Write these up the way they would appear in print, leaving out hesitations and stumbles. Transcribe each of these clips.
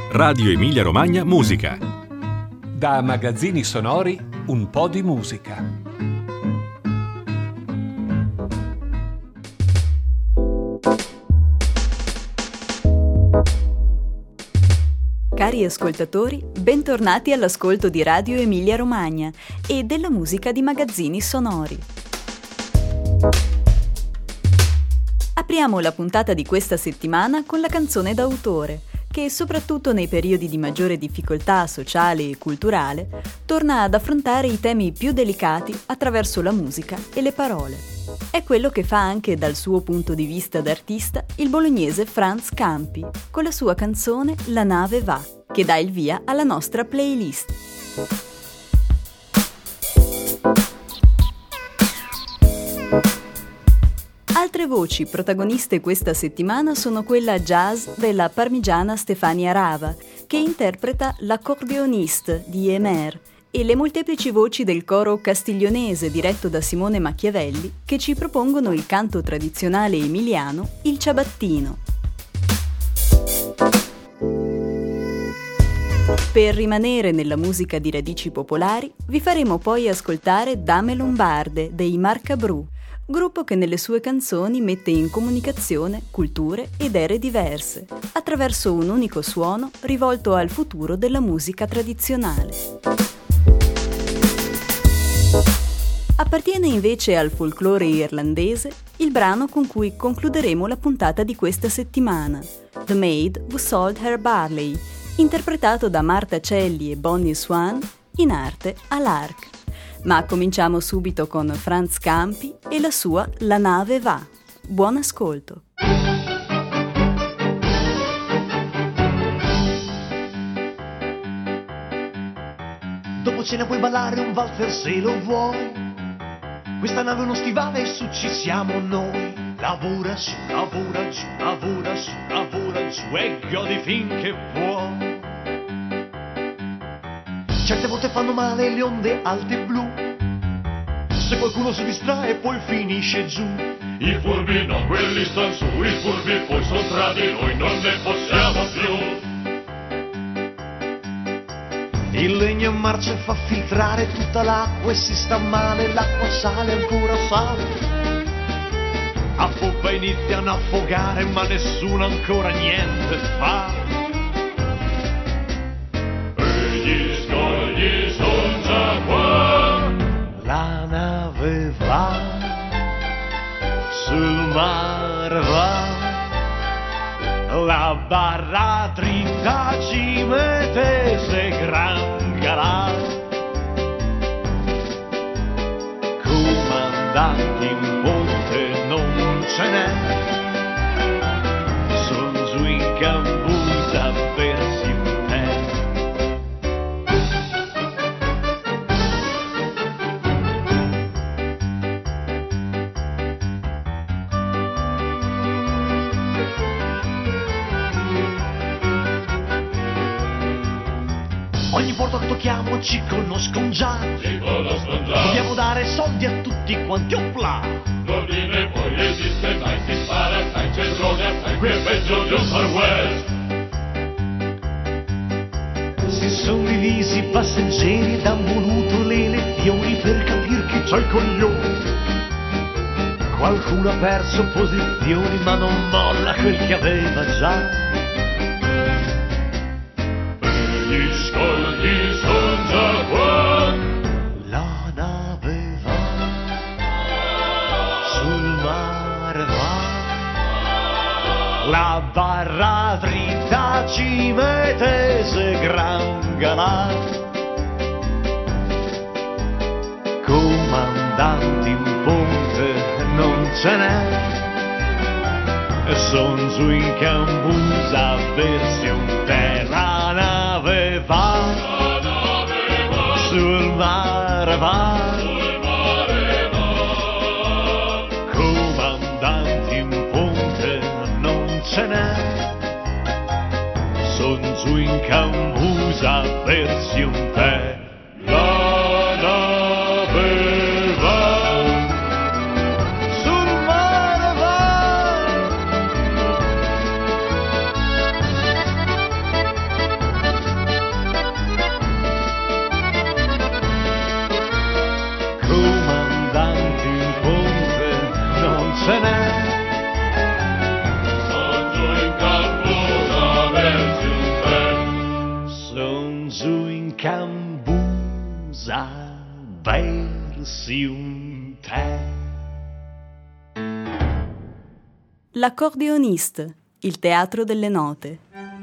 Radio Emilia Romagna Musica. Da Magazzini Sonori, un po' di musica. Cari ascoltatori, bentornati all'ascolto di Radio Emilia Romagna e della musica di Magazzini Sonori. Apriamo la puntata di questa settimana con la canzone d'autore, che soprattutto nei periodi di maggiore difficoltà sociale e culturale torna ad affrontare i temi più delicati attraverso la musica e le parole. È quello che fa anche dal suo punto di vista d'artista il bolognese Franz Campi, con la sua canzone La nave va, che dà il via alla nostra playlist. Altre voci protagoniste questa settimana sono quella jazz della parmigiana Stefania Rava, che interpreta L'accordeoniste di Emer, e le molteplici voci del coro castiglionese diretto da Simone Machiavelli, che ci propongono il canto tradizionale emiliano, il ciabattino. Per rimanere nella musica di radici popolari, vi faremo poi ascoltare Dame Lombarde dei Marca Bru, gruppo che nelle sue canzoni mette in comunicazione culture ed ere diverse, attraverso un unico suono rivolto al futuro della musica tradizionale. Appartiene invece al folklore irlandese il brano con cui concluderemo la puntata di questa settimana, The Maid Who Sold Her Barley, interpretato da Marta Celli e Bonnie Swan, in arte all'Arc. Ma cominciamo subito con Franz Campi e la sua La nave va. Buon ascolto. Dopo cena puoi ballare un valzer se lo vuoi. Questa nave è uno stivale e su ci siamo noi. Lavora su, lavora giù, lavora su, lavora giù e godi finché puoi. Certe volte fanno male le onde alte e blu. Se qualcuno si distrae poi finisce giù. I furbi no, quelli stan su, i furbi poi sono tra di noi, non ne possiamo più. Il legno in marcia fa filtrare tutta l'acqua e si sta male, l'acqua sale, ancora sale. A poppa iniziano a affogare ma nessuno ancora niente fa. Gli scogli son già qua. La nave va, sul mar va, la barra dritta ci mette se gran galà. Comandanti in ponte non ce n'è, son giù in cambusa a bersi un tè. Ogni porto che tocchiamo ci conoscono già. Ci conoscono già. Dobbiamo dare soldi a tutti quanti, opla. L'ordine poi esiste mai, si spara assai, c'è drone assai, qui è peggio di un Far West. Si son divisi i passeggeri ed han voluto le lezioni per capire che c'è il coglione. Qualcuno ha perso posizioni ma non molla quel che aveva già. Gli scogli son già qua. La nave va, sul mar va, la barra dritta ci mette se gran galà. Comandanti in ponte non ce n'è, son giù in cambusa a bersi un tè. La nave va, sul mare va, comandanti in ponte non ce n'è, son giù in cambusa a bersi un tè. La nave va, Sul mare va. cambusa, versi un tè. L'accordioniste, il teatro delle note.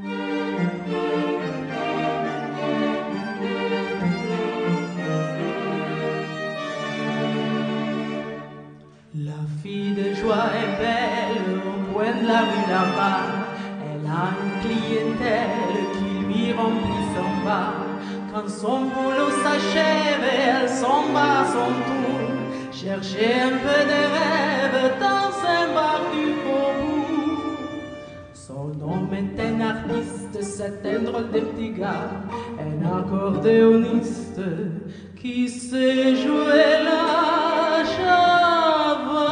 La fille de joie est belle au coin de la rue là-bas. Elle a une clientèle qui lui remplit son bar. Quand son boulot s'achève, elle s'en va à son tour chercher un peu de rêve dans un bar du faubourg. Son homme est un artiste, c'est un drôle de petit gars, un accordéoniste qui sait jouer la java.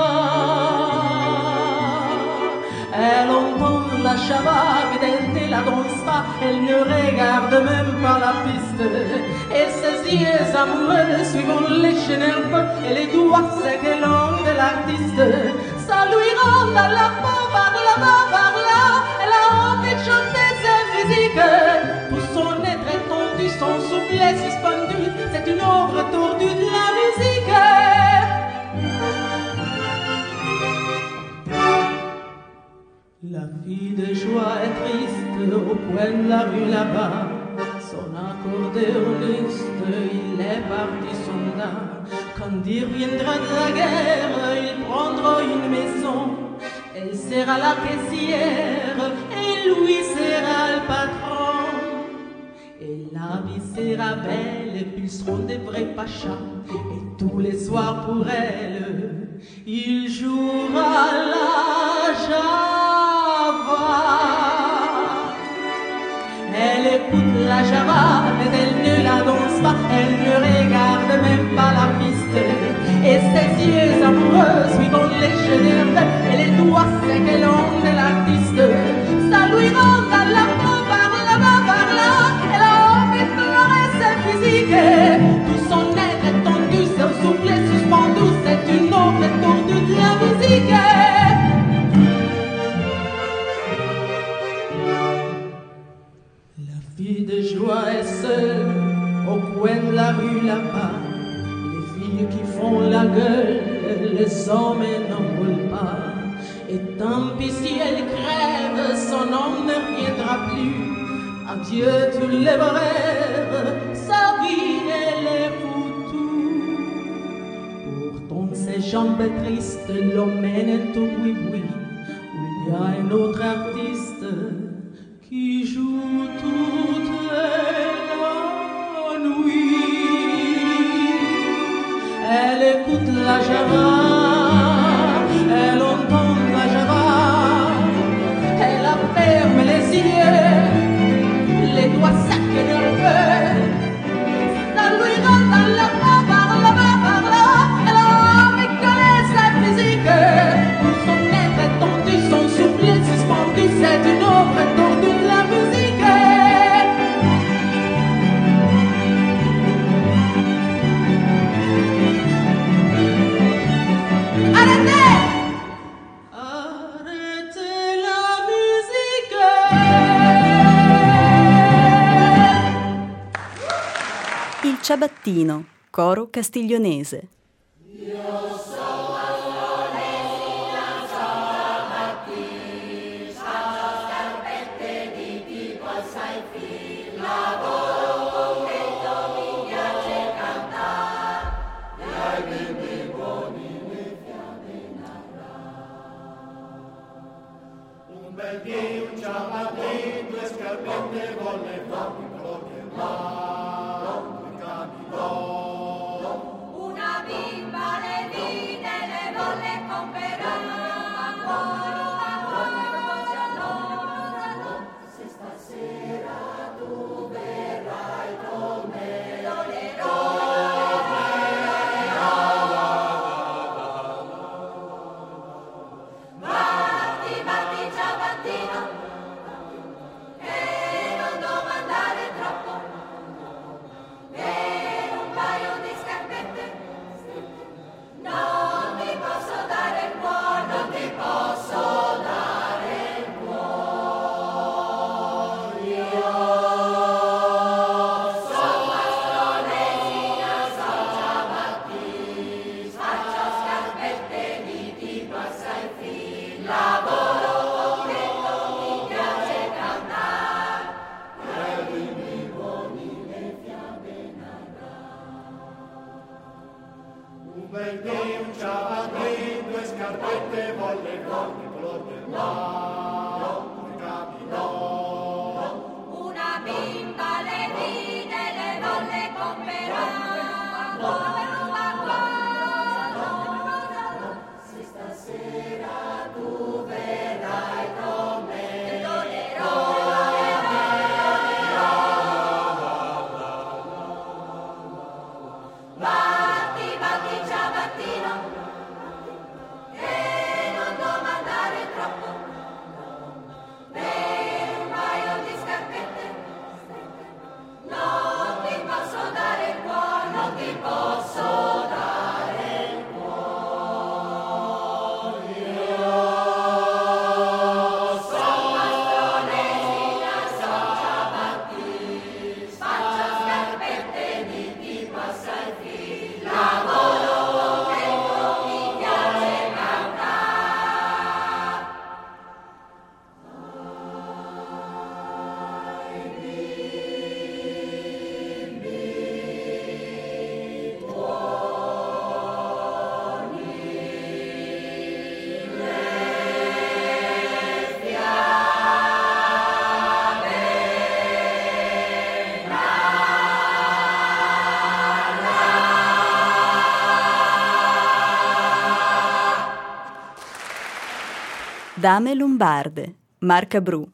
Elle entend la java, mais elle ne la danse pas, elle ne regarde même pas la piste. Et ses yeux amoureux suivant les chenilles et les doigts secs et longs de l'artiste, ça lui rend à la peau par là-bas, par là. Elle a envie de chanter sa musique, tout son être étendu, son soufflet suspendu, c'est une œuvre tordue de la musique. La fille de joie est triste au coin de la rue là-bas. Son accordéoniste, il est parti s'en va. Quand il reviendra de la guerre, il prendra une maison. Elle sera la caissière et lui sera le patron. Et la vie sera belle et puis ils seront des vrais pachas. Et tous les soirs pour elle, il jouera la java. Elle écoute la java, mais elle ne la danse pas, elle ne regarde même pas la piste. Et ses yeux amoureux suivant les chenilles et les doigts secs et longs de l'artiste, ça lui rend à la peau par là-bas, par là. Elle a envie de pleurer sa physique, tout son être étendu, son soufflet suspendu, c'est une œuvre tordue de la musique. La fille de joie est seule au coin de la rue là-bas. Les filles qui font la gueule, les hommes n'en veulent pas. Et tant pis si elle crève, son homme ne reviendra plus. Adieu tous les rêves, sa vie elle est foutue. Pourtant ses jambes tristes l'emmènent au boui-boui, où il y a un autre artiste qui joue toute la nuit. Elle écoute la java, elle entend la java, elle a fermé les yeux, les doigts secs et nerveux, ça lui rend à la peau par là-bas, par là. Elle a envie de connaître sa physique, tout son être étendu, son soufflet suspendu, c'est une œuvre tordue de la musique. Arrêtez! Arrêtez la musique! Il ciabattino, coro castiglionese. Una bimba le vide, le volle comprare se stasera tu verrai con me, batti, batti ciabattino, e non domandare troppo, e non scarpette volle corti color del mare camminò. Una bimba le vide, le volle comprare. Se stasera tu verrai con me, batti, batti ciabattino e non domandare troppo, per un paio di scarpette non ti posso dare il cuore, non ti posso dare il cuore. Io sono mastronesina, sono ciabattini, spaccio scarpette di chi passa il filo, lavoro contento, mi piace cantare. Dame lombarde, Marca Bru.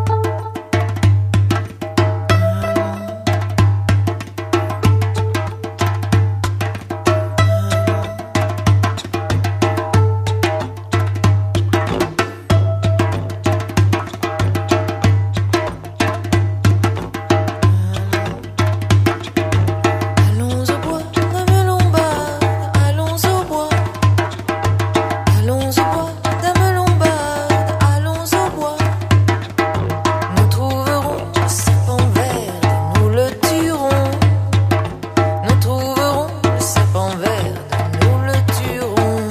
Allons au bois, dame lombarde, allons au bois. Allons au bois, dame lombarde, allons au bois. Nous trouverons le serpent vert, nous le tuerons. Nous trouverons le serpent vert, nous le tuerons.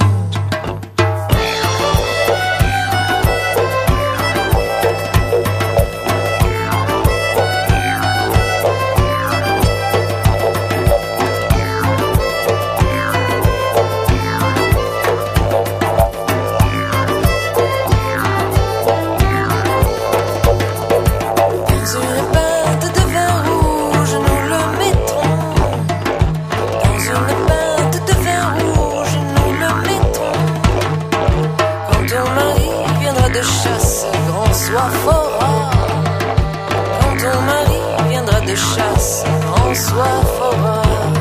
Dans une pinte de vin rouge, nous le mettrons. Dans une pinte de vin rouge, nous le mettrons. Quand ton mari viendra de chasse, grand soir fora. Quand ton mari viendra de chasse, grand soir fora.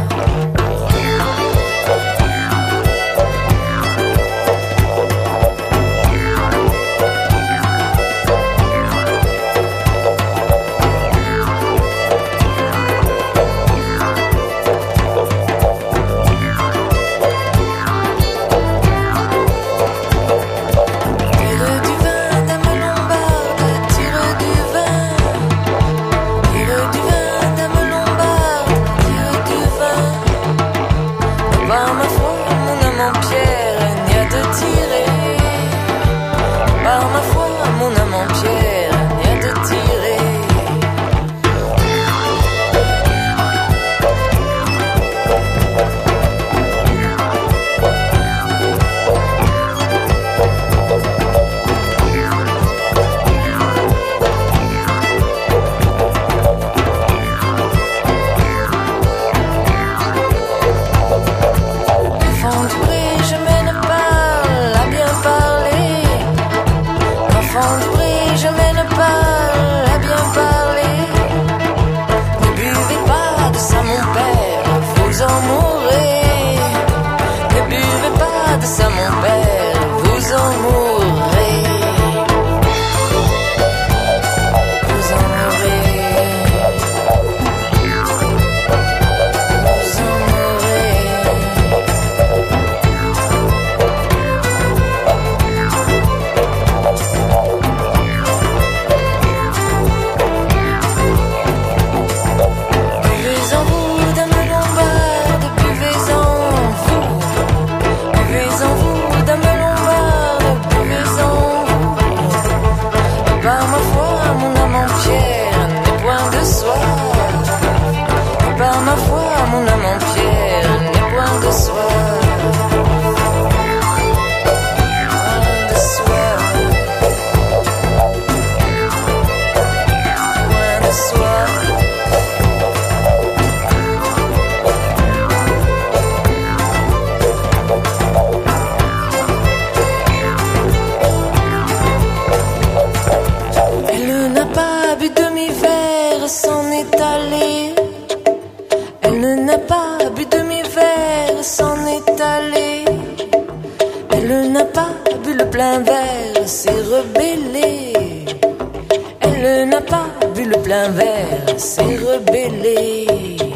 Tire du vin, dame lombarde, tire du vin. Tire du vin, dame lombarde, tire du bu demi-verre, s'en est allée. Elle n'a pas bu demi-verre, s'en est allée. Elle n'a pas bu le plein verre, s'est rebellée. Elle n'a pas bu le plein verre, s'est rebellée.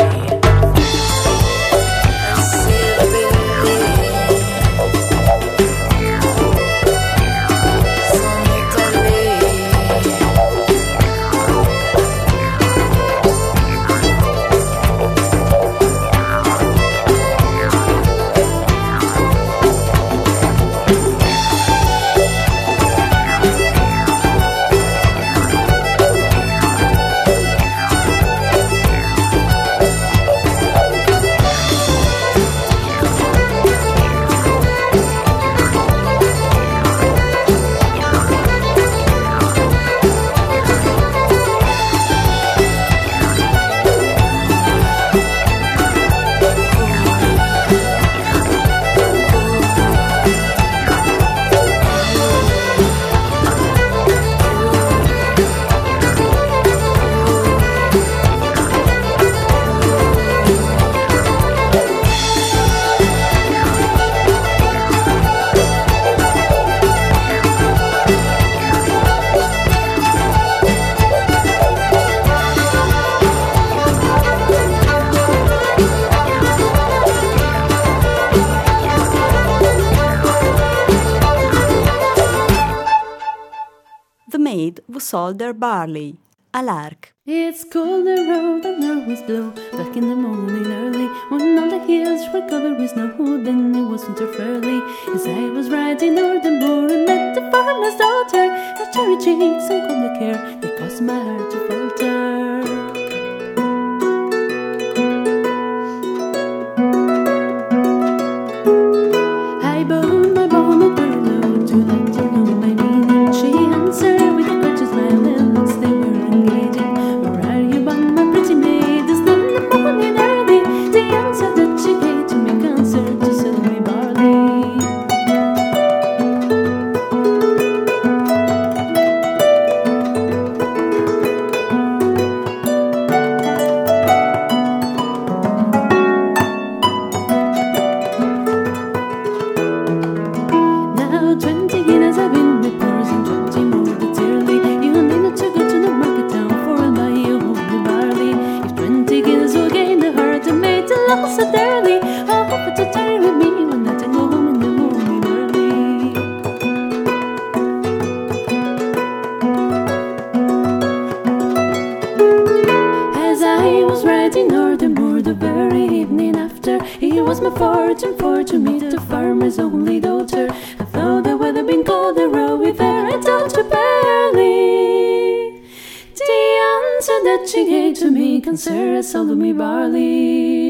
Sold their barley, a lark. It's cold the road and the winds blow back in the morning early, when all the hills were covered with snow. Then it was winter fairly, as I was riding o'er the moor and met the farmer's daughter. Her cherry cheeks and cold like hair, they caused my heart to falter. I bowed my bonnet very low to let her know my meaning. She answered with a courteous smile and looks they were engaging. Where are you, but my pretty maid? It's not in the morning early. The answer that she gave to me concerned to sell me barley. Now 20 guineas I've been with pours and 20 more that's yearly. You need not to go to the market town for I'll buy you homely barley. If 20 guineas will gain the heart and make the love so dearly, I'll hope to tarry with me one night and go home in the morning early. As I was riding o'er the moor the very evening after, it was my fortune for to meet the farmer's only daughter. And though the weather been cold, I rode with her and told her barely. The answer that she gave to me concerned sold me barley.